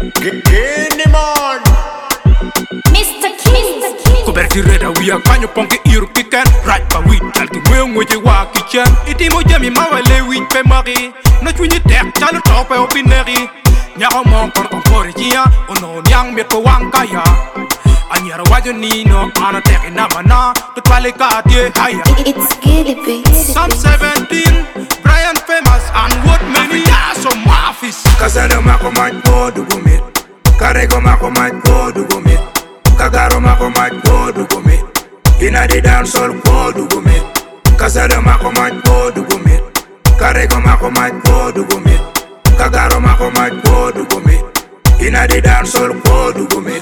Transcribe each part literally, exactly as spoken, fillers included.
Geneman mister King Coberture da wia kanyo ponke iru kiken right pa wit talki wew ngoje wa kitchen iti mo jami mawale wit pe mari no chunyi tek chalo tope opineri nyako mon kon kon korejia ono nyang me ko wankaya anyara wajo nino ana tek na mana to twale ka tie haya it's Giddy Beats. Some seventeen Brian famous and what many are so mafis Kasado mako maj po dugumit Karego mako maj po dugumit Kagaro mako maj po dugumit Ina di dancehall po dugumit Kasado mako maj po dugumit Karego mako maj po dugumit Kagaro mako maj po dugumit Ina di dancehall po dugumit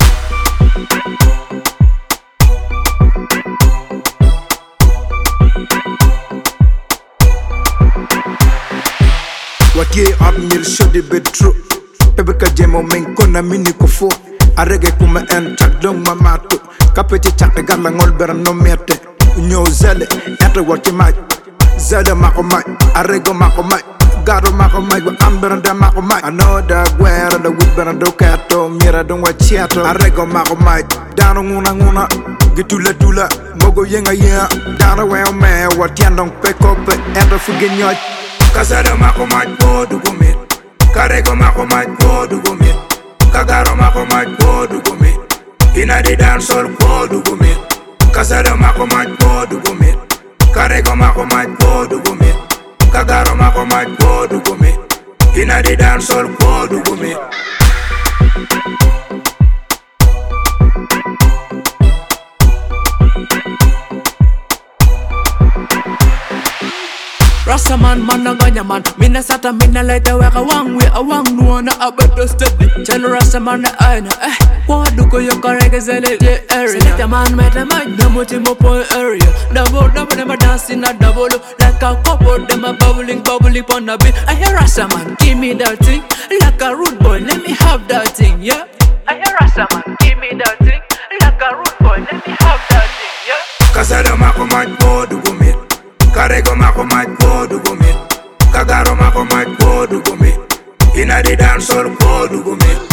Wakie ab nyir shodi betro Ebe ka jemo men kona mini kofo Arege kuma en chak dong mamato Kapete chak e gala ngol bera no mete Unyo zele, ete wachi maj Zele mako maj, arego mako maj Garo mako maj, wa ambera da mako maj Ano da gwera da wit bera do kato Mira dong wachiato, arego mako maj Dano nguna nguna, gitula tula Mogo yenga yenga, dano weo me Watiandong pekope, ete fuge nyoj Kasado mako maj po dugumit Karego mako maj po dugumit Kagaro mako maj po dugumit Ina di dancehall po dugumit Kasado mako maj po dugumit Karego mako maj po dugumit Kagaro mako maj po dugumit Ina di dancehall po dugumit Rastaman man na ganya man Mina sata mina laita weka wang we a wang nuana a better steady Channel Rastaman na aina eh Wadu ko yung kareke zele the area Select a man meta man na muti mo po area Double double them a dancing a double Like a couple them a bubbling bubbling pon a bit I hear Rastaman give me that thing Like a rude boy let me have that thing yeah I hear Rastaman give me that thing Like a rude boy let me have that thing yeah Kasado mako maj po dugumit Karego mako maj po dugumit Kagaro mako maj po dugumit Ina di dancehall po dugumit